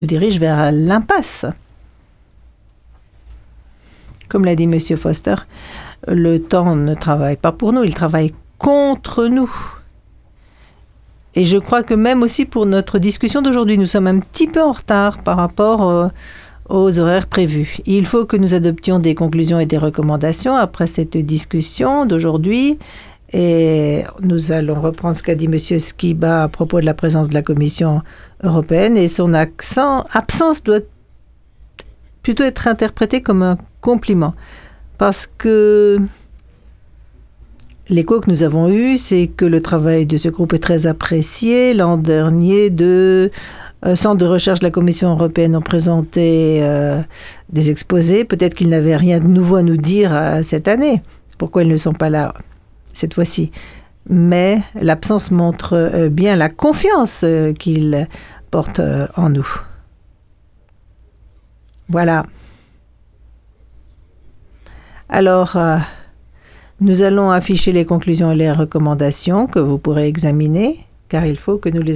dirige vers l'impasse. Comme l'a dit M. Foster, le temps ne travaille pas pour nous, il travaille contre nous. Et je crois que même aussi pour notre discussion d'aujourd'hui, nous sommes un petit peu en retard par rapport aux horaires prévus. Il faut que nous adoptions des conclusions et des recommandations après cette discussion d'aujourd'hui. Et nous allons reprendre ce qu'a dit M. Skiba à propos de la présence de la Commission européenne. Et son absence doit plutôt être interprétée comme un compliment. Parce que l'écho que nous avons eu, c'est que le travail de ce groupe est très apprécié. L'an dernier, deux centres de recherche de la Commission européenne ont présenté des exposés. Peut-être qu'ils n'avaient rien de nouveau à nous dire cette année. Pourquoi ils ne sont pas là cette fois-ci? Mais l'absence montre bien la confiance qu'ils portent en nous. Voilà. Alors, nous allons afficher les conclusions et les recommandations que vous pourrez examiner, car il faut que nous les